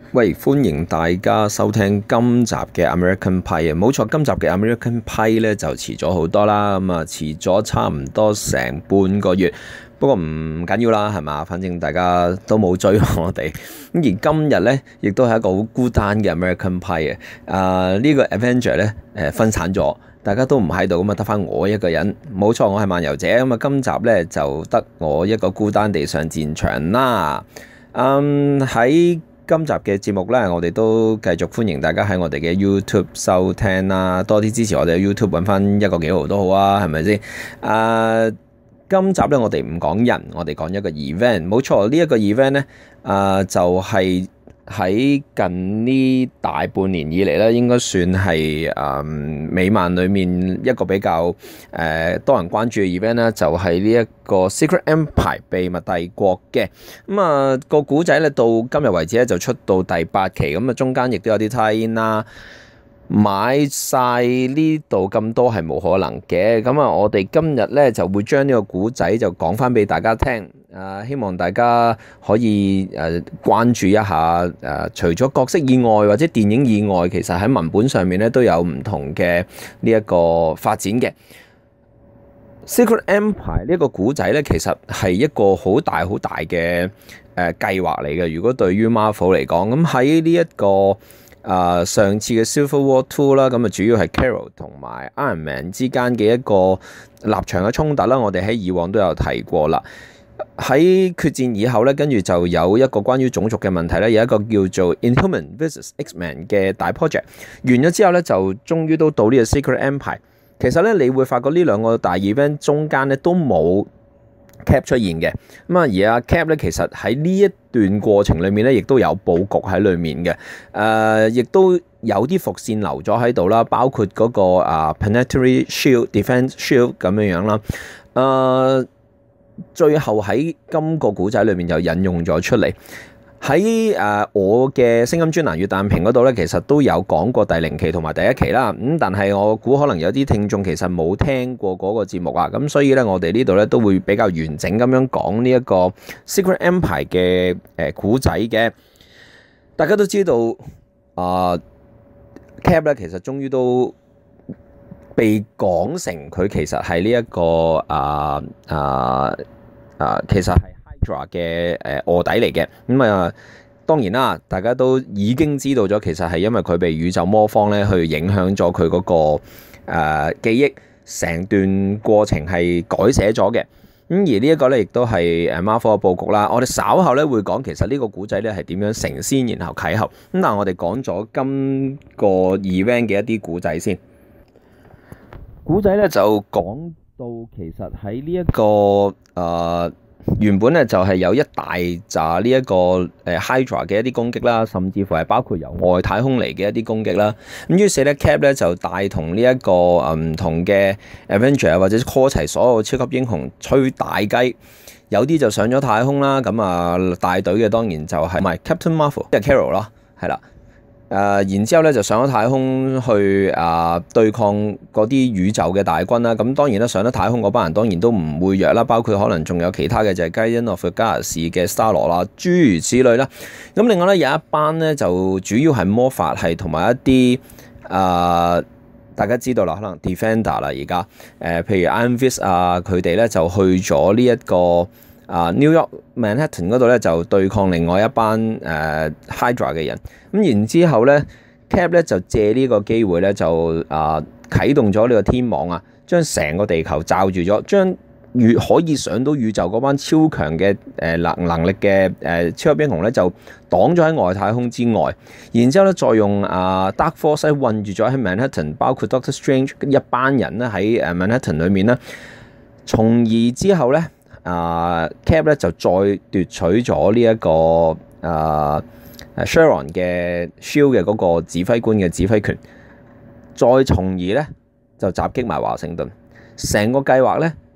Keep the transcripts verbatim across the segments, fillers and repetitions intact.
喂，歡迎大家收聽今集嘅 American Pie 啊！冇錯，今集嘅 American Pie 咧就遲咗好多啦，咁啊遲咗差唔多成半個月，不過唔緊要啦，係嘛？反正大家都冇追我哋。咁而今日咧，亦都係一個好孤單嘅 American Pie 啊！啊，呢個 Avenger 咧誒分散咗，大家都唔喺度，咁啊得翻我一個人。冇錯，我係漫遊者，咁啊今集咧就得我一個孤單地上戰場啦。嗯，喺今集嘅節目咧，我哋都繼續歡迎大家喺我哋嘅 YouTube 收聽啦，多啲支持我哋嘅 YouTube， 揾翻一個幾毫都好啊，係咪先？啊，今集咧我哋唔講人，我哋講一個 event， 冇錯，呢一個 event 咧，啊就係喺近呢大半年以嚟咧，應該算係誒美漫裏面一個比較誒、呃、多人關注嘅 event 啦，就係呢一個 Secret Empire 秘密帝國嘅。咁啊個古仔咧到今日為止咧就出到第八期，咁啊中間亦都有啲 tie-in 啦。買晒呢度咁多係冇可能嘅，咁啊我哋今日咧就會將呢個古仔就講翻俾大家聽，啊希望大家可以誒、啊、關注一下誒、啊，除咗角色以外或者電影以外，其實喺文本上面咧都有唔同嘅呢一個發展嘅。Secret Empire 呢個古仔咧，其實係一個好大好大嘅誒計劃嚟嘅。如果對於 Marvel 嚟講，咁喺呢一個Uh, 上次嘅 Civil War Two 啦，咁啊主要係 Carol 同埋 Iron Man 之間嘅一個立場嘅衝突啦，我哋喺以往都有提過啦。喺決戰以後咧，跟住就有一個關於種族嘅問題咧，有一個叫做 Inhuman versus X-Men 嘅大 project 完咗之後咧，就終於都到呢個 Secret Empire。其實咧，你會發覺呢兩個大 event 中間咧都冇Cap 出現嘅，咁啊而阿 Cap 咧，其實喺呢一段過程裏面咧，亦都有佈局喺裏面嘅，誒、呃，亦都有啲伏線留咗喺度啦，包括嗰、那個啊 Planetary Shield、Defense Shield 咁樣樣啦，誒、呃，最後喺今個古仔裏面就引用咗出嚟。喺誒我嘅聲音專欄月彈評嗰度咧，其實都有講過第零期同埋第一期啦。咁但係我估可能有啲聽眾其實冇聽過嗰個節目啊。咁所以咧，我哋呢度咧都會比較完整咁樣講呢一個 Secret Empire 嘅誒古仔嘅。大家都知道啊、呃、，Cap 咧其實終於都被講成佢其實係呢一個啊啊啊，其實係嘅誒臥底嚟嘅，咁啊當然啦，大家都已經知道咗，其實係因為佢被宇宙魔方咧去影響咗佢嗰個誒、呃、記憶，成段過程係改寫咗嘅。咁而呢一個咧亦都係誒 Marvel 嘅佈局啦。我哋稍後咧會講其實呢個古仔咧係點樣成先，然後啟合。咁但係我哋講咗今個 event 嘅一啲古仔先。古仔咧就講到其實喺呢一個誒。呃原本咧就係有一大紮呢一個誒 Hydra 嘅一啲攻擊啦，甚至乎係包括由外太空嚟嘅一啲攻擊啦。咁於是咧 Cap 咧就帶同呢一個誒唔同嘅 Avenger 或者 call 齊所有超級英雄吹大雞，有啲就上咗太空啦。咁啊帶隊嘅當然就係唔係 Captain Marvel 即係 Carol 啦，係啦。誒、呃，然之後咧就上咗太空去啊、呃、對抗嗰啲宇宙嘅大軍啦。咁當然啦，上咗太空嗰班人當然都唔會弱啦，包括可能仲有其他嘅就係 Guardians of the Galaxy嘅 Star-Lord 啦，諸如此類啦。咁另外咧有一班咧就主要係魔法係同埋一啲誒、呃、大家知道啦，可能 Defender 啦而家誒，譬如 Iron Fist 啊，佢哋咧就去咗呢一個啊 New York Manhattan 嗰度咧就對抗另外一班誒、呃、Hydra 嘅人。咁然之後咧 Cap 咧就借呢個機會咧就啊啟動咗呢個天網啊，將成個地球罩住咗，將越可以上到宇宙嗰班超強嘅誒能能力嘅誒、呃、超級英雄咧就擋咗喺外太空之外，然之後咧再用啊 Dark Force 困住咗喺 Manhattan， 包括 Doctor Strange 一班人咧喺誒 Manhattan 裏面啦，從而之後咧啊 Cap 咧就再奪取咗呢一個啊。Sharon 嘅 Shield 嘅嗰個指揮官嘅指揮權，再從而咧就襲擊埋華盛頓。成個計劃咧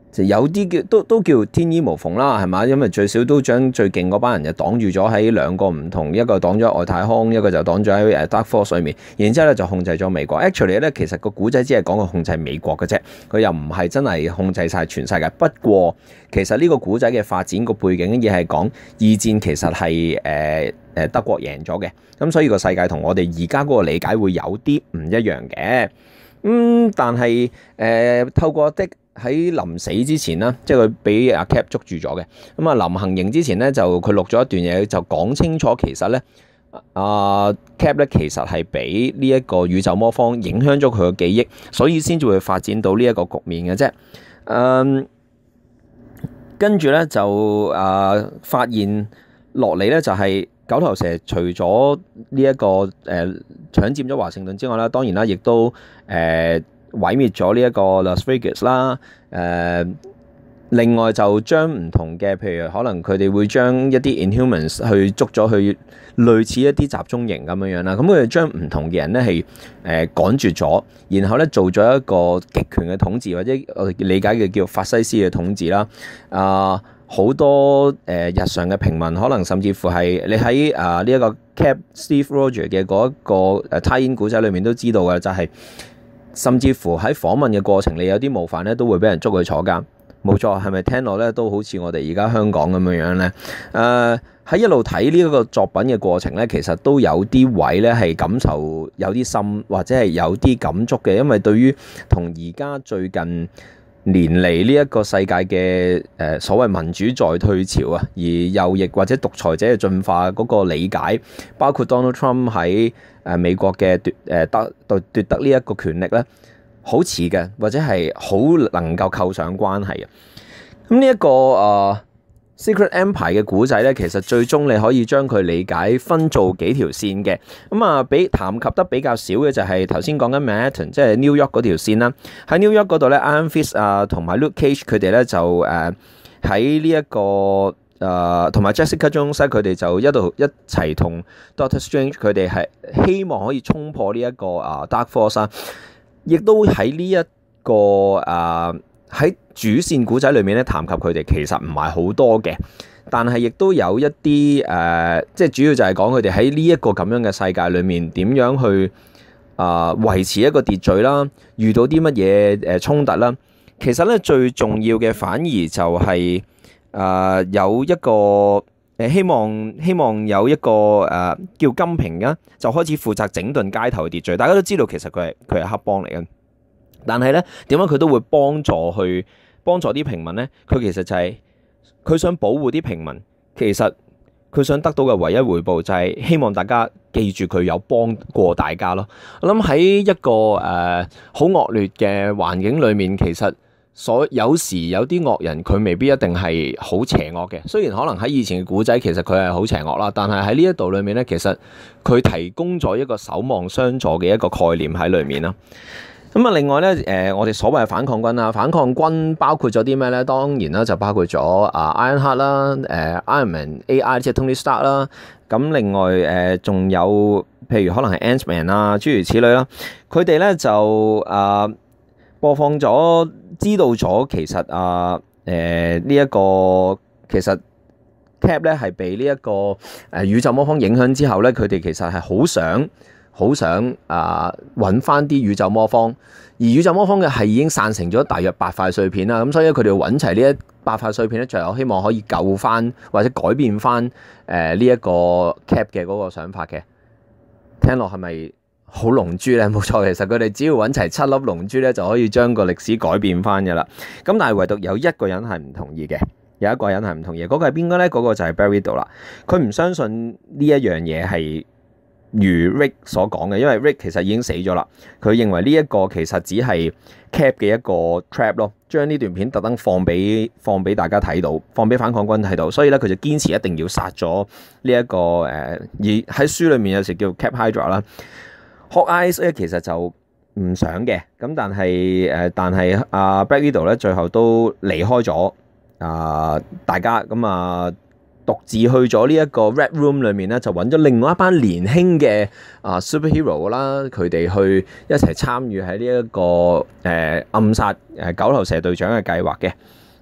就有啲叫都都叫天衣無縫啦，係嘛？因為最少都將最勁嗰班人就擋住咗喺兩個唔同，一個擋咗外太空，一個就擋咗喺誒 Dark Force 裏面，然之後咧就控制咗美國。Actually 咧，其實個古仔只係講佢控制美國嘅啫，佢又唔係真係控制晒全世界。不過其實呢個古仔嘅發展個背景亦係講二戰其實係誒誒德國贏咗嘅，咁所以個世界同我哋而家嗰個理解會有啲唔一樣嘅。嗯，但係誒、呃、透過的。喺臨死之前啦，即係佢俾阿 Cap 捉住咗嘅。咁啊，臨行刑之前咧，就佢錄咗一段嘢，就講清楚其實咧，阿 Cap 咧其實係俾呢一個宇宙魔方影響咗佢嘅記憶，所以先至會發展到呢一個局面嘅啫。嗯，跟住咧就啊、呃、發現落嚟咧就係、是、九頭蛇除咗呢一個誒、呃、搶佔咗華盛頓之外啦，當然啦，亦都誒。呃毀滅咗呢一個 Las Vegas 啦，誒，另外就將唔同嘅，譬如可能佢哋會將一啲 Inhumans 去捉咗去類似一啲集中營咁樣樣啦，咁佢哋將唔同嘅人咧係誒趕絕咗，然後咧做咗一個極權嘅統治，或者我哋理解嘅叫法西斯嘅統治啦，啊、呃，好多誒、呃、日常嘅平民，可能甚至乎係你喺啊呢一個 Cap Steve Rogers 嘅嗰一個誒 tie-in 故仔裏面都知道嘅，就係、是。甚至乎喺訪問嘅過程，你有啲冒犯咧，都會俾人捉去坐監。冇錯，係咪聽落咧都好似我哋而家香港咁樣樣咧？誒、呃，喺一路睇呢一個作品嘅過程咧，其實都有啲位咧係感受有啲深，或者係有啲感觸嘅，因為對於同而家最近年嚟呢一個世界嘅誒所謂民主在退潮啊，而右翼或者獨裁者嘅進化嗰個理解，包括 Donald Trump 喺誒美國嘅奪誒得奪奪得呢一個權力咧，好似嘅，或者係好能夠構上關係嘅。咁呢一個誒、呃、Secret Empire 嘅古仔咧，其實最終你可以將佢理解分做幾條線嘅。咁啊，比談及得比較少嘅就係頭先講緊 Manhattan，即係 New York 嗰條線啦。喺 New York 嗰度咧 Iron Fist 啊同埋 Luke Cage 佢哋咧就誒喺呢一個。誒同埋 Jessica Jones 佢哋就一度一齊同 Doctor Strange 佢哋係希望可以衝破呢一個啊 Dark Force 啊，亦都喺呢一個誒喺、啊、主線古仔裏面咧談及佢哋其實唔係好多嘅，但係亦都有一啲誒、啊，即係主要就係講佢哋喺呢一個咁樣嘅世界裏面點樣去啊維持一個秩序啦，遇到啲乜嘢誒衝突啦，其實咧最重要嘅反而就係、是。誒、呃、有一個誒、呃、希望希望有一個誒、呃、叫金平啊，就開始負責整頓街頭嘅秩序。大家都知道其實佢係佢係黑幫嚟嘅，但係咧點解佢都會幫助去幫助啲平民咧？佢其實就係、是、佢想保護啲平民，其實佢想得到嘅唯一回報就係希望大家記住佢有幫過大家咯。我諗喺一個誒好惡劣嘅環境裏面，其實。所有時有啲惡人佢未必一定係好邪惡嘅，雖然可能喺以前嘅古仔其實佢係好邪惡啦，但係喺呢一度裏面咧，其實佢提供咗一個守望相助嘅一個概念喺裏面啦。咁啊，另外咧，誒、呃，我哋所謂嘅反抗軍啦，反抗軍包括咗啲咩咧？當然啦，就包括咗啊 Ironheart 啦，誒 Iron Man A I 即係 Tony Stark 啦。咁另外誒，仲、呃、有譬如可能係 Ant-Man 啊，諸如此類啦。佢哋咧就啊。呃播放咗，知道咗其實啊，誒呢一個其實 Cap 咧係被呢一個誒、呃、宇宙魔方影響之後咧，佢哋其實係好想好想啊揾翻啲宇宙魔方，而宇宙魔方嘅係已經散成咗大約八塊碎片啦，咁所以佢哋揾齊呢一八塊碎片咧，最後希望可以救翻或者改變翻誒呢一個 Cap 嘅嗰個想法嘅，聽落係咪？好龍珠咧，冇錯，其實佢哋只要揾齊七粒龍珠咧，就可以將個歷史改變翻嘅啦。咁但係唯獨有一個人係唔同意嘅，有一個人係唔同意，嗰、那個係邊個咧？嗰、那個就係 Barry 度啦。佢唔相信呢一樣嘢係如 Rick 所講嘅，因為 Rick 其實已經死咗啦。佢認為呢一個其實只係 Cap 嘅一個 trap 咯，將呢段片特登放俾放俾大家睇到，放俾反抗軍睇到，所以咧佢就堅持一定要殺咗呢一個誒、呃，而喺書裏面有時叫 Cap Hydra 啦。Hawkeye 咧其實就唔想嘅，咁但係誒，但係阿 Black Widow 咧最後都離開咗啊、呃，大家咁啊獨自去咗呢一個 Red Room 裏面咧，就揾咗另外一班年輕嘅啊 superhero 啦，佢哋去一齊參與喺呢一個誒、呃、暗殺誒九頭蛇隊長嘅計劃嘅。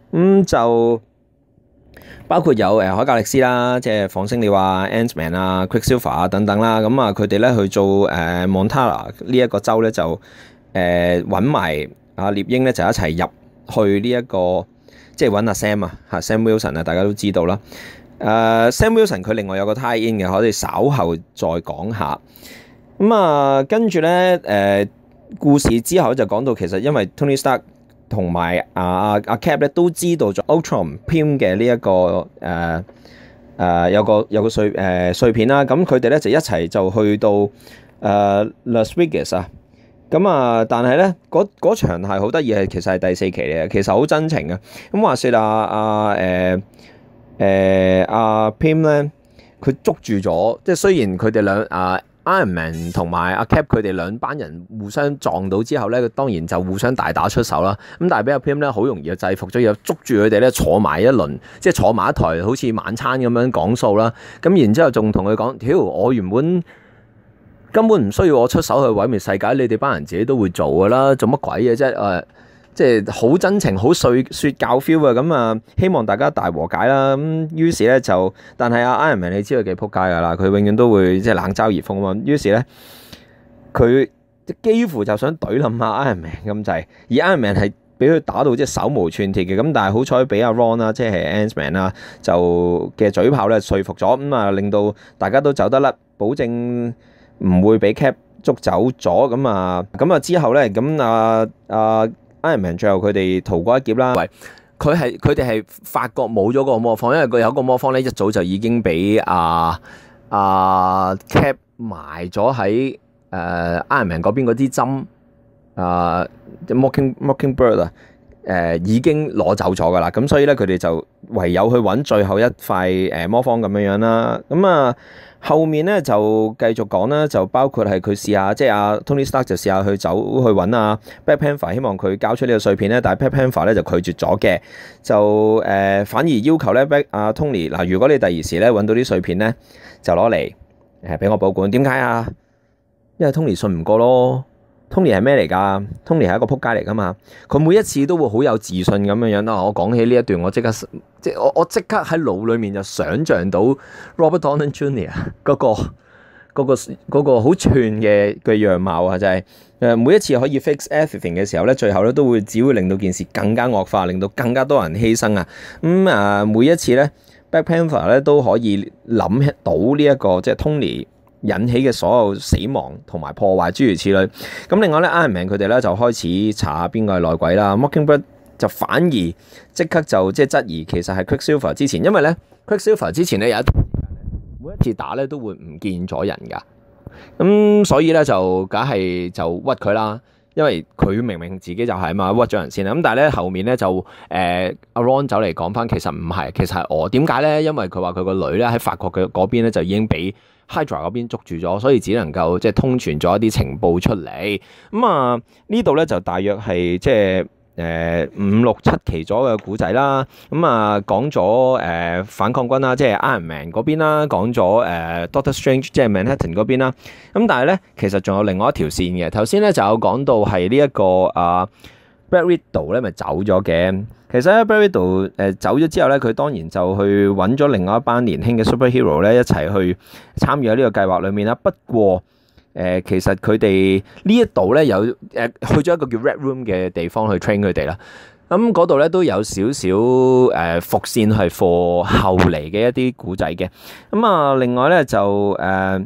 咁就包括有誒海格力斯啦，即係仿星鳥啊、Ant-Man 啊、Quicksilver 啊等等啦。咁啊，佢哋咧去做誒 Montana 呢一個州咧，就誒揾埋阿獵鷹咧，就一齊入去呢、這、一個，即係揾阿 Sam 啊，嚇 Sam Wilson 啊，大家都知道啦。誒、uh, Sam Wilson 佢另外有個 tie in 嘅，我哋稍後再講下。咁啊，跟住咧誒故事之後就講到，其實因為 Tony Stark 同埋阿阿阿 Cap 咧都知道咗 Ultron Pym 嘅呢一個誒誒、呃呃、有個有個碎誒、呃、碎片啦，咁佢哋咧就一齊就去到誒、呃、Las Vegas 啊，咁啊，但係咧嗰嗰場係好得意嘅，其實係第四期嚟嘅，其實好真情啊。咁話説啊啊誒誒阿 Pym 咧，佢捉住咗，即係雖然佢哋兩啊。Iron Man 同埋阿 Cap 佢哋兩班人互相撞到之後咧，當然就互相大打出手啦。咁但係俾阿 Pym 咧好容易就制服咗，又捉住佢哋咧坐埋一輪，即係坐埋一台，好似晚餐咁樣講數啦。咁然之後仲同佢講：屌，我原本根本唔需要我出手去毀滅世界，你哋班人自己都會做噶啦，做乜鬼嘢啫？誒，即係好真情、好碎説教 feel 啊！咁啊，希望大家大和解啦。咁於是咧就，但係阿 Iron Man 你知佢幾撲街噶啦，佢永遠都會即係冷嘲熱諷啊嘛。於是咧，佢幾乎就想懟冧下 Iron Man 咁滯，而 Iron Man 係俾佢打到即係手無寸鐵嘅。咁但係好彩俾阿 Ron 啦，即係 Ant-Man 啦，就嘅嘴炮咧說服咗，咁啊令到大家都走得甩，保證唔會俾 Cap 捉走咗。咁啊，咁啊之後咧，咁啊啊 Iron Man 最後佢哋逃過一劫啦。喂，佢係佢哋係發覺冇咗個魔方，因為佢有個魔方咧一早就已經俾啊啊 Cap 埋咗喺誒 Iron Man 嗰邊嗰啲針啊 Mocking Mockingbird 啊。誒、呃、已經攞走咗噶啦，咁所以咧佢哋就唯有去揾最後一塊誒魔方咁樣樣啦。咁啊後面咧就繼續講啦，就包括係佢試下，即係阿 Tony Stark 就試下去走去揾啊 Black Panther，希望佢交出呢個碎片咧，但係 Black Panther 咧就拒絕咗嘅，就誒、呃、反而要求咧 Black 阿 Tony 嗱，如果你第二時咧揾到啲碎片咧，就攞嚟誒俾我保管。點解啊？因為 Tony 信唔過咯。Tony 係咩嚟㗎 ？Tony 係一個撲街嚟㗎嘛！佢每一次都會好有自信咁樣樣啦。我講起呢一段，我即刻即我我即刻喺腦裏面就想像到 Robert Downey Junior 嗰、嗰個嗰、嗰個嗰、嗰個好串嘅嘅樣貌啊！就係、係、誒每一次可以 fix everything 嘅時候咧，最後咧都會只會令到件事更加惡化，令到更加多人犧牲啊！咁、嗯、啊每一次咧 Black Panther 咧都可以諗到呢、這、一個即係 Tony引起嘅所有死亡同埋破壞諸如此類。咁另外咧 Iron Man 佢哋咧就開始查下邊個係內鬼啦。Mockingbird 就反而即刻就即係質疑其實係 Quicksilver 之前，因為咧 Quicksilver 之前咧有一段時間咧每一次打咧都會唔見咗人㗎。咁所以咧就梗係就屈佢啦，因為佢明明自己就係嘛，屈咗人先啦。咁但係咧後面咧就誒阿 Ron 走嚟講翻，其實唔係，其實係我。點解咧？因為佢話佢個女咧喺法國嘅嗰邊咧就已經俾Hydra 嗰邊捉住咗，所以只能夠即係通傳咗一啲情報出嚟。咁啊呢度咧就大約係即係誒五六七期咗嘅古仔啦。咁啊講咗誒反抗軍啦，即係 Iron Man 嗰邊啦，講咗誒 Doctor Strange 即係 Manhattan 嗰邊啦。咁但係咧其實仲有另外一條線嘅。頭先咧就有講到係呢一個啊 Black Widow 咧咪走咗嘅。其實咧 Black Widow 誒走咗之後咧，佢當然就去揾咗另外一班年輕嘅 superhero 咧一齊去參與喺呢個計劃裏面啦。不過誒、呃、其實佢哋呢一度咧有誒去咗一個叫 Red Room 嘅地方去 train 佢哋啦。咁嗰度咧都有少少誒伏線係 for 後嚟嘅一啲古仔嘅。咁啊另外咧就誒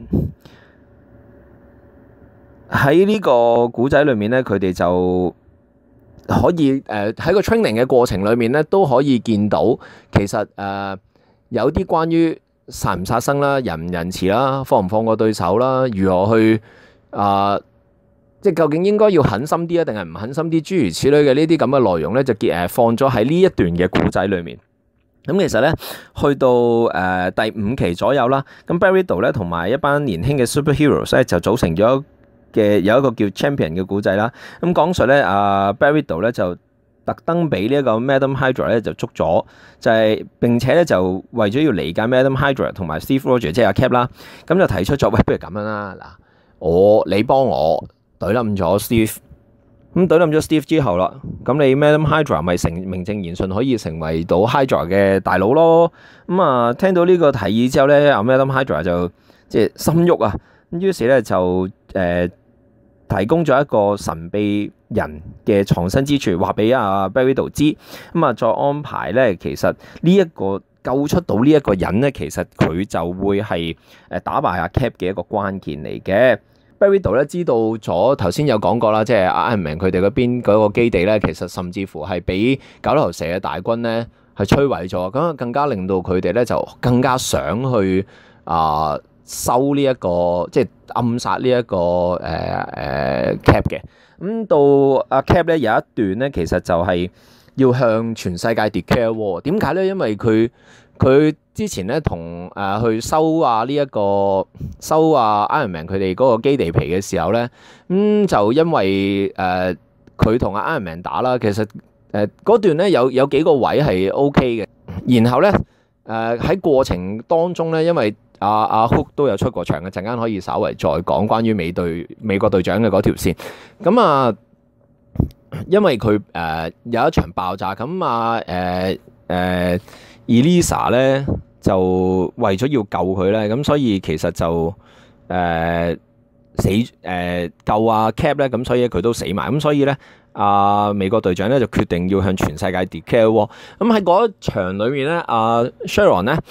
喺呢個古仔裏面咧，佢哋就可以誒喺、呃、個 training 嘅過程裏面咧，都可以見到其實誒、呃、有啲關於殺唔殺生啦、仁唔仁慈啦、放唔放過對手啦、如何去啊、呃，即係究竟應該要狠心啲啊，定係唔狠心啲，諸如此類嘅呢啲咁嘅內容咧，就結誒放咗喺呢一段嘅古仔裏面。咁其實咧，去到誒、呃、第五期左右啦，咁 Black Widow 咧同埋一班年輕嘅 superheroes 咧就組成咗嘅有一個叫 Champion 嘅故仔啦，咁講述咧啊 Black Widow 咧就特登俾呢一個 Madam Hydra 咧就捉咗，就係、是、並且咧就為咗要離間 Madam Hydra 同埋 Steve Rogers 即係阿 Cap 啦，咁就提出咗喂，不如咁樣啦，嗱我你幫我懟冧咗 Steve， 咁懟冧咗 Steve 之後啦，咁你 Madam Hydra 咪成名正言順可以成為到 Hydra 嘅大佬咯。咁啊，聽到呢個提議之後咧，阿 Madam Hydra 就即係心喐啊。咁於是咧就誒、呃、提供咗一個神秘人嘅藏身之處，話俾阿 Black Widow 知。咁啊，再安排咧，其實呢一個救出到呢一個人咧，其實佢就會係誒打敗阿 Cap 嘅一個關鍵嚟嘅。Black Widow 咧知道咗，頭先有講過啦，即係 Iron Man 佢哋嗰邊嗰個基地咧，其實甚至乎係俾九頭蛇嘅大軍咧係摧毀咗，咁更加令到佢哋咧就更加想去啊、呃、收呢、這、一個即係暗殺呢、這、一個誒誒、呃、Cap 嘅。咁到阿 Cap 咧有一段咧，其實就係要向全世界 declare war。點解咧？因為佢佢之前咧同誒去收啊呢一個收啊 Iron Man 佢哋嗰個基地皮嘅時候咧，咁、嗯、就因為誒佢同阿 Iron Man 打啦，其實誒嗰、呃、段咧有有幾個位係 OK 嘅，然後咧誒喺過程當中咧，因為阿阿 Hook 都有出過場嘅，陣間可以稍微再講關於美隊美國隊長嘅嗰條線，咁啊，因為佢誒、呃、有一場爆炸，咁啊誒誒。呃呃 Elisa 咧就為咗要救佢咧，咁所以其實就誒、呃、死誒、呃、救阿 Cap 咧，咁所以佢都死埋，咁所以咧阿、呃、美國隊長咧就決定要向全世界 declare war。咁喺嗰一場裏面咧，阿 Sharon 咧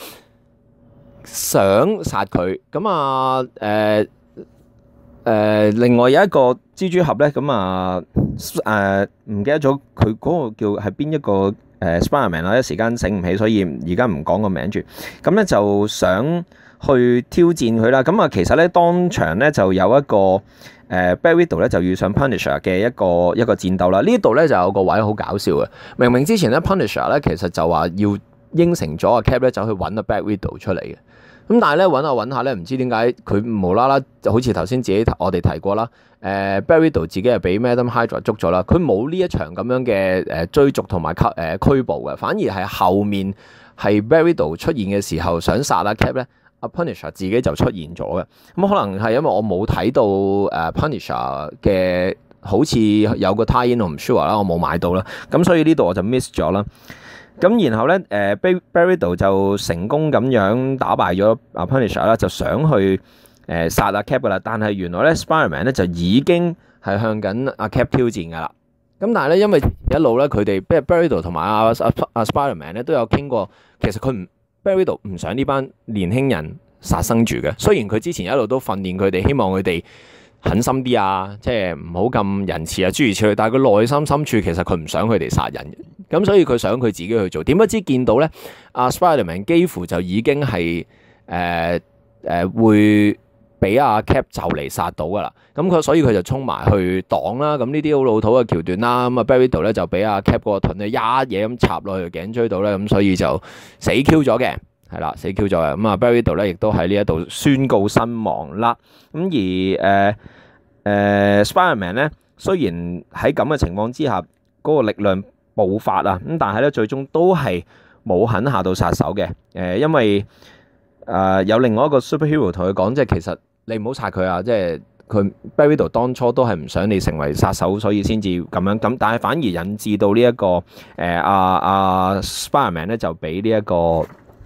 想殺佢，咁啊誒誒另外有一個蜘蛛俠咧，咁啊誒唔記得咗佢嗰個叫係邊一個？誒 Spiderman 啦，一時間醒唔起，所以而家唔講個名住。咁咧就想去挑戰佢啦。咁啊，其實咧當場咧就有一個誒 Black Widow 咧就遇上 Punisher 嘅一個一個戰鬥啦。呢度咧就有個位好搞笑嘅。明明之前咧 Punisher 咧其實就話要應承咗阿 Cap 咧走去揾阿 Black Widow 出嚟嘅。咁但係咧揾下揾下咧，唔知點解佢無啦啦，就好似頭先自己我哋提過啦。誒 Black Widow 自己係俾 Madam Hydra 捉咗啦，佢冇呢一場咁樣嘅誒追逐同埋拘誒拘捕嘅，反而係後面係 Black Widow 出現嘅時候想殺阿 Cap 咧，阿 Punisher 自己就出現咗嘅。咁可能係因為我冇睇到誒 Punisher 嘅好似有個 tie-in 我唔 sure 啦，我冇買到啦，咁所以呢度我就 miss 咗啦。咁然後咧誒 Black Widow 就成功咁樣打敗咗阿 Punisher 啦，就想去誒殺阿 Cap 噶啦，但係原來咧 Spiderman 咧就已經係向緊阿 Cap 挑戰噶啦。咁但係咧，因為一路咧佢哋，即係 Black Widow 同埋阿阿阿 Spiderman 咧都有傾過，其實佢唔 Black Widow 唔想呢班年輕人殺生住嘅。雖然佢之前一路都訓練佢哋，希望佢哋狠心啲啊，即係唔好咁仁慈啊，諸如此類。但係佢內心深處其實佢唔想佢哋殺人嘅。咁所以佢想佢自己去做。點不知見到咧，阿 Spiderman 幾乎就已經係誒誒會俾阿 Cap 就嚟殺到噶啦。咁佢所以佢就衝埋去擋啦。咁呢啲好老土嘅橋段啦。咁啊 Black Widow 咧就俾阿 Cap 個盾咧一嘢咁插落去頸椎度咧，咁所以就死 Q 咗嘅，係啦，死 Q 咗嘅。咁啊 Black Widow 咧亦都喺呢一度宣告身亡啦。咁而誒誒、呃呃、Spiderman 咧，雖然喺咁嘅情況之下，嗰、那個力量爆發啊，咁但係咧最終都係冇狠下到殺手嘅。誒、呃，因為誒、呃、有另外一個 superhero 同佢講，即係其實你唔好殺佢啊！即係佢 Black Widow 當初都係唔想你成為殺手，所以先至咁樣咁，但係反而引致到呢、這、一個誒阿阿 Spiderman 咧就俾呢一個誒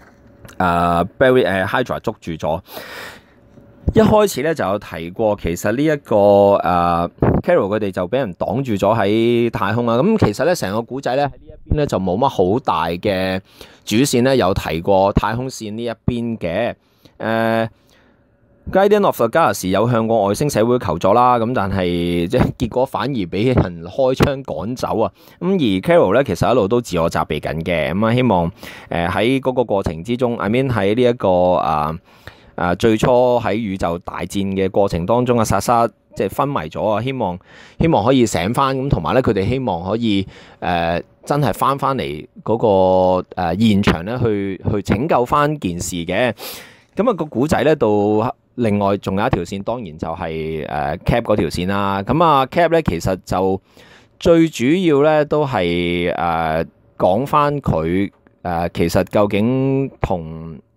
Barry 誒 Hydra 捉住咗。一開始咧就有提過，其實呢、這、一個誒、uh, Carol 佢哋就俾人擋住咗喺太空啊。咁其實咧成個古仔咧喺呢一邊咧就冇乜好大嘅主線咧，有提過太空線呢一邊嘅。誒、uh, Guardian of the Galaxy 有向過外星社會求助啦，咁但係即係結果反而俾人開槍趕走啊。咁而 Carol 咧其實一路都自我責備緊嘅，咁啊希望誒喺嗰個過程之中 I mean 喺呢一個啊。Uh, 誒、啊、最初喺宇宙大戰嘅過程當中啊，莎莎即係昏迷咗啊，希望希望可以醒翻咁，同埋咧佢哋希望可以誒、呃、真係翻翻嚟嗰個誒、呃、現場咧，去去拯救翻件事嘅。咁、那、啊個古仔咧到另外仲有一條線，當然就係、是、誒、呃、Cap 嗰條線啦。咁啊 Cap 咧其實就最主要咧都係誒講翻佢誒其實究竟同誒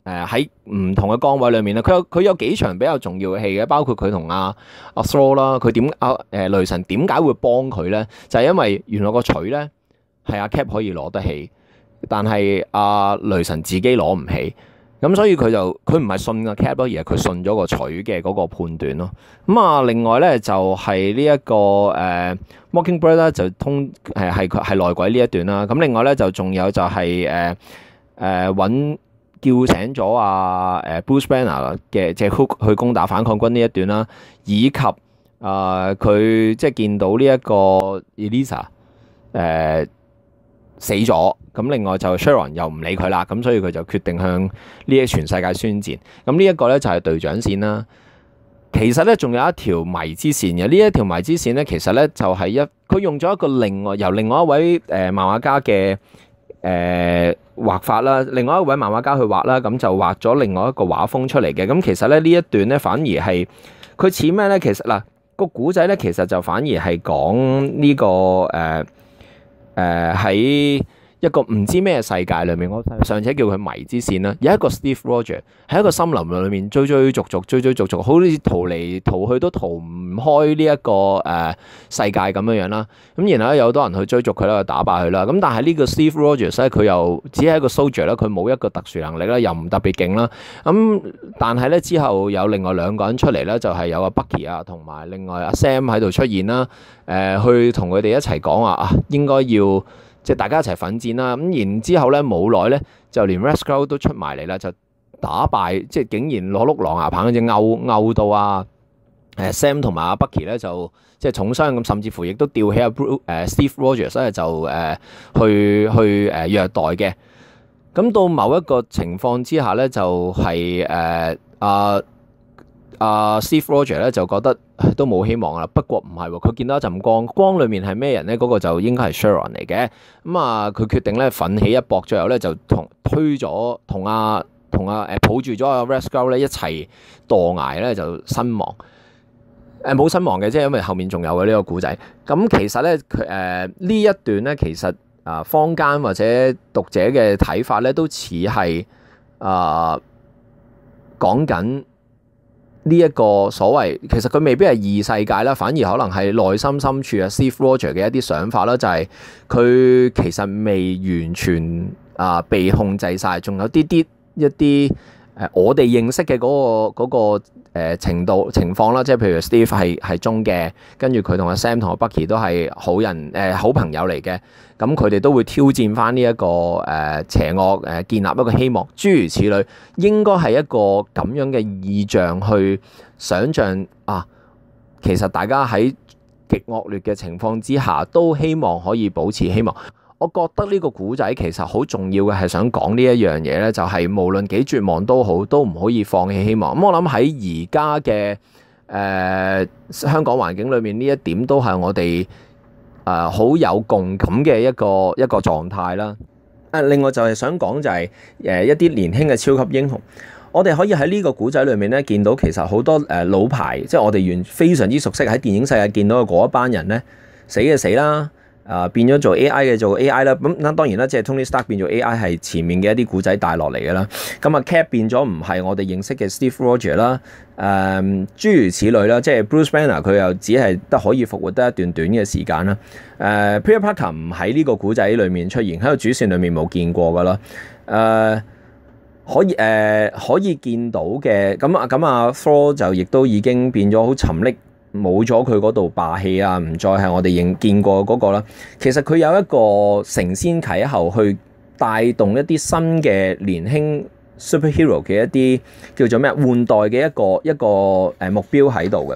誒喺唔同嘅崗位裏面咧，佢有佢有幾場比較重要嘅戲嘅，包括佢同阿阿 Thor 啦，佢點阿誒雷神點解會幫佢咧？就係、是、因為原來個錘咧係阿 Cap 可以攞得起，但係阿雷神自己攞唔起。咁所以佢就佢唔係信個 Cap 咯，而係佢信咗個錘嘅嗰個判斷咯。咁啊，另外咧就係呢一個誒、呃、Mockingbird 咧就通誒係係內鬼呢一段啦。咁另外咧就仲有就係誒誒揾叫醒咗啊誒 Bruce Banner 嘅即係 Hook 去攻打反抗軍呢一段啦，以及啊佢即係見到呢一個 Elisa 誒、呃。死咗，咁另外就 Sharon 又唔理佢啦，咁所以佢就決定向呢一全世界宣戰。咁呢一個咧就係隊長線啦。其實咧仲有一條迷之線嘅，呢一條迷之線咧，其實咧就係一佢用咗一個另外由另外一位誒漫畫家嘅誒畫法啦，另外一位漫畫家去畫啦，咁就畫咗另外一個畫風出嚟嘅。咁其實咧呢一段咧反而係佢似咩咧？其實嗱個古仔咧，其實就反而係講呢個誒。呃誒喺、呃、一個唔知咩世界裏面，我上次叫佢迷之線啦。有一個 Steve Rogers 喺一個森林裏面追追逐逐、追追逐逐，好似逃嚟逃去都逃唔開呢、這、一個誒、呃、世界咁樣樣啦。咁然後咧有好多人去追逐佢啦，去打敗佢啦。咁但係呢個 Steve Rogers 咧，佢又只係一個 soldier 啦，佢冇一個特殊能力啦，又唔特別勁啦。咁但係咧之後有另外兩個人出嚟咧，就係、是、有阿 Bucky 啊，同埋另外阿 Sam 喺度出現啦。誒、呃、去同佢哋一齊講話啊，應該要。即係大家一齊奮戰啦，咁然之後咧冇耐咧，就連 Red Skull 都出埋嚟啦，就打敗，即係竟然攞碌狼牙棒，只勾勾到啊！誒 Sam 同埋阿 Bucky 咧就即係重傷咁，甚至乎亦都吊起阿 Bruce 誒 Steve Rogers 咧就誒去去誒虐待嘅。咁到某一個情況之下咧，就係誒阿阿 Steve Rogers 咧就覺得都冇希望啦。不過唔係喎，佢見到一陣光，光裡面係咩人咧？嗰、那個就應該係 Sharon 嚟嘅。咁啊，佢決定咧奮起一搏，最後咧就同推咗同阿同阿誒抱住咗阿 Red Skull 咧一齊墮崖咧就身亡。誒冇身亡嘅，即係因為後面仲有嘅呢個故仔。咁其實咧佢誒呢一段咧，其實啊坊間或者讀者嘅睇法咧，都似係啊講緊。呢一個所謂其實佢未必係異世界啦，反而可能係內心深處啊 Steve Rogers 嘅一啲想法啦，就係、是、佢其實未完全啊、呃、被控制晒，仲有啲啲一啲誒、呃、我哋認識嘅嗰、那個嗰、那個呃、程度情況啦，即係譬如 Steve 係係忠嘅，跟住佢同阿 Sam 同阿 Bucky 都係好人誒、呃、好朋友嚟嘅，咁佢哋都會挑戰翻呢一個誒、呃、邪惡誒、呃、建立一個希望，諸如此類，應該係一個咁樣嘅意象去想像啊，其實大家喺極惡劣嘅情況之下，都希望可以保持希望。我覺得呢個古仔其實好重要嘅係想講呢一樣嘢咧，就係、是、無論幾絕望都好，都唔可以放棄希望。咁、嗯、我諗喺而家嘅誒香港環境裏面，呢一點都係我哋誒好有共感嘅一個一個狀態啦。誒，另外就係想講就係誒一啲年輕嘅超級英雄，我哋可以喺呢個古仔裏面咧見到其實好多誒老牌，即係我哋原非常之熟悉喺電影世界見到嘅嗰一班人咧，死嘅死啦。啊，變咗做 A I 嘅做 A I 啦，咁嗱當然啦，即係 Tony Stark 變做 A I 係前面嘅一啲古仔帶落嚟嘅啦。咁啊 Cap 變咗唔係我哋認識嘅 Steve Rogers 啦，誒諸如此類啦，即係 Bruce Banner 佢又只係得可以復活得一段短嘅時間啦。誒 Peter Parker 唔喺呢個古仔裏面出現，喺個主線裏面冇見過噶啦。誒、uh, 可以誒、uh, 可以見到嘅，咁啊咁啊 Thor 就亦都已經變咗好沉溺。冇咗佢嗰度霸氣啊，唔再係我哋認見過嗰個啦。其實佢有一個承先啟後去帶動一啲新嘅年輕 superhero 嘅一啲叫做咩換代嘅一個一個誒目標喺度嘅。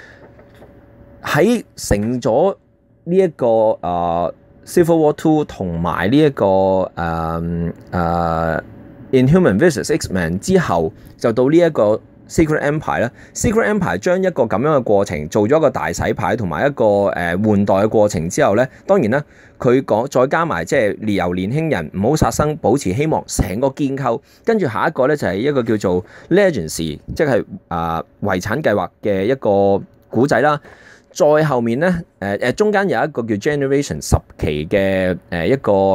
喺成咗呢一個誒、uh, Civil War Two 同埋呢一個誒誒、uh, uh, Inhuman versus X-Men 之後，就到呢一個。Secret Empire 啦 Secret Empire 將一個咁樣嘅過程做咗一個大洗牌同埋一個誒換代嘅過程之後咧，當然啦，佢講再加埋即係由年輕人唔好殺生，保持希望，成個建構，跟住下一個咧就係一個叫做 Legacy，即係啊遺產計劃嘅一個古仔啦。再後面咧誒誒中間有一個叫 Generation 十期嘅誒一個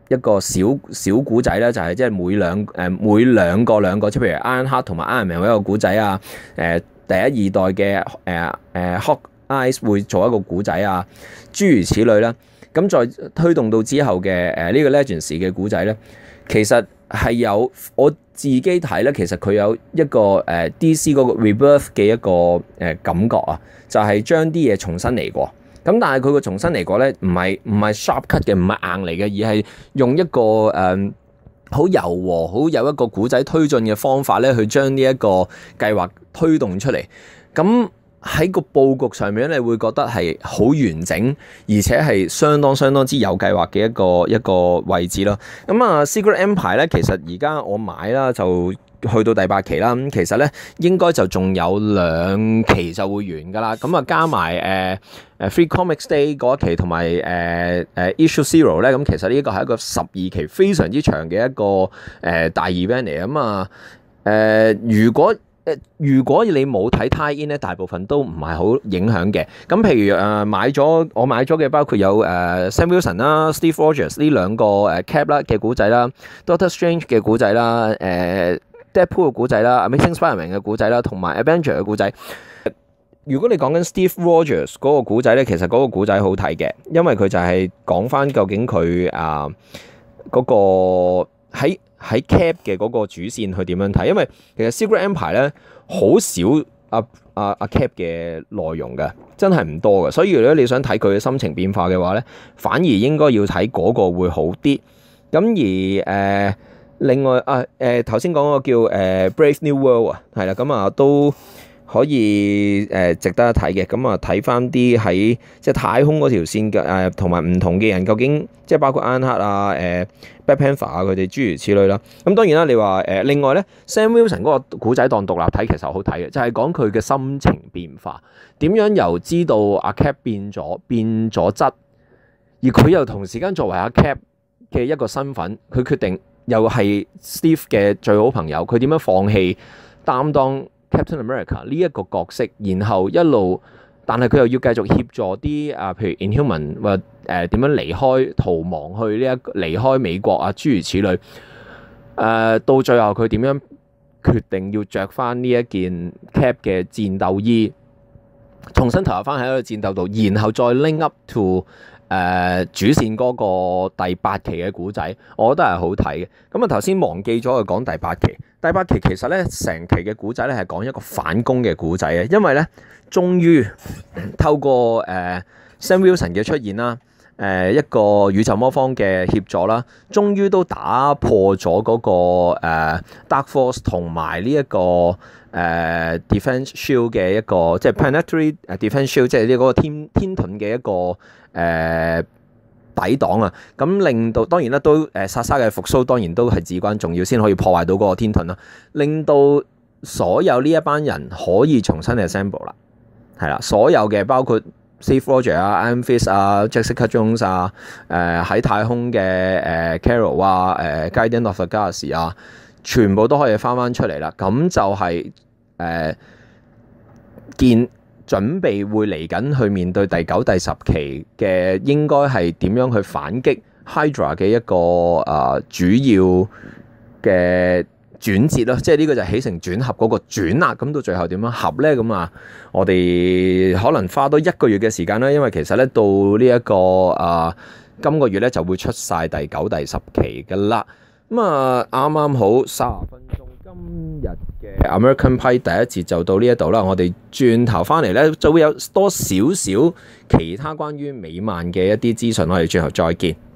一個小小古仔咧，就係即係每兩誒每兩個兩個，即係譬如 Ironheart 同埋 Iron Man 一個古仔啊，誒第一二代嘅誒誒 Hawkeye 會做一個古仔啊，諸如此類啦。咁再推動到之後嘅誒呢個 Legends 嘅古仔咧，其實係有我自己睇咧，其實佢有一個誒 D C 嗰個 Rebirth 嘅一個誒感覺啊，就係將啲嘢重新嚟過。咁但係佢個重新嚟過咧，唔係唔係 sharp cut 嘅，唔係硬嚟嘅，而係用一個誒好柔和、好有一個古仔推進嘅方法咧，去將呢一個計劃推動出嚟。咁喺個佈局上面咧，你會覺得係好完整，而且係相當相當之有計劃嘅一個一個位置咯。咁啊 Secret Empire 咧，其實而家我買啦就去到第八期啦，咁其實咧應該就仲有兩期就會完噶啦。咁啊加埋誒誒 Free Comics Day 嗰一期同埋誒誒 Issue Zero 咧，咁其實呢個係一個十二期非常之長嘅一個誒、呃、大 event 嚟。咁啊誒如果誒如果你冇睇 tie in 咧，大部分都唔係好影響嘅。咁譬如誒、呃、買咗我買咗嘅包括有誒、呃、Sam Wilson 啦、Steve Rogers 呢兩個誒 Cap 啦嘅古仔啦、Doctor Strange 嘅古仔啦、誒、呃、Deadpool 嘅古仔啦、Amazing Spider-Man 嘅古仔啦，同埋 Avenger 嘅古仔。如果你講緊 Steve Rogers 嗰個古仔咧，其實嗰個古仔好睇嘅，因為佢就係講翻究竟佢啊嗰個喺喺 Cap 嘅嗰個主線去點樣睇？因為其實 Secret Empire 咧好少阿阿阿 Cap 嘅內容嘅，真係唔多嘅。所以如果你想睇佢嘅心情變化嘅話咧，反而應該要睇嗰個會好啲。咁而誒、呃、另外啊誒頭先講個叫誒、呃、Brave New World 啊，係啦，咁啊都可以誒、呃、值得一睇嘅。咁啊睇翻啲喺即係太空嗰條線嘅誒，同埋唔同嘅人究竟即係包括 Ironheart 啊、誒、呃、Black Panther 啊佢哋諸如此類啦。咁當然啦，你話誒、呃、另外咧 Sam Wilson 嗰個古仔當獨立睇其實好睇嘅，就係講佢嘅心情變化，點樣由知道阿 Cap 變咗變咗質，而佢又同時間作為阿 Cap 嘅一個身份，佢決定又係 Steve 嘅最好朋友，佢點樣放棄擔當 Captain America 呢一個角色，然後一路，但係佢又要繼續協助啲啊，譬如 Inhuman 或誒點樣離開逃亡去呢一個離開美國啊，諸如此類。誒、呃、到最後佢點樣決定要着翻呢一件 Cap 嘅戰鬥衣，重新投入翻喺個戰鬥度，然後再 link up to 誒、呃、主線嗰個第八期嘅古仔，我覺得係好睇嘅。咁啊頭先忘記咗去講第八期，第八期其實咧成期嘅古仔咧係講一個反攻嘅古仔嘅，因為咧終於透過誒、呃、Sam Wilson 嘅出現啦，誒、呃、一個宇宙魔方嘅協助啦，終於都打破咗嗰、那個、呃、Dark Force 同埋呢一個誒、呃、Defense Shield 嘅一個即係 Planetary Defense Shield，即係呢嗰個天天盾嘅一個。誒、呃、抵擋啊！咁令到當然啦，都誒薩莎嘅復甦當然都係至關重要，先可以破壞到嗰個天盾啦。令到所有呢一班人可以重新 assemble 啦，係啦，所有嘅包括 Steve Rogers 啊、Iron Fist 啊、Jessica Jones 啊、誒、呃、喺太空嘅誒、呃、Carol 啊、誒、呃、Guardians of the Galaxy 啊，全部都可以翻翻出嚟啦。咁就係、是、誒、呃、見。準備會嚟緊去面對第九、第十期嘅，應該係點樣去反擊 Hydra 嘅一個啊、呃、主要嘅轉折咯，即係呢個就起承轉合嗰個轉啦。咁到最後點樣合咧？咁啊，我哋可能花多一個月嘅時間啦，因為其實咧到呢、這、一個啊、呃、今個月咧就會出晒第九、第十期噶啦。咁啊啱啱好三十分鐘。今日嘅 American Pie 第一節就到呢一度啦，我哋轉頭翻嚟咧就會有多少少其他關於美漫嘅一啲資訊，我哋轉頭再見。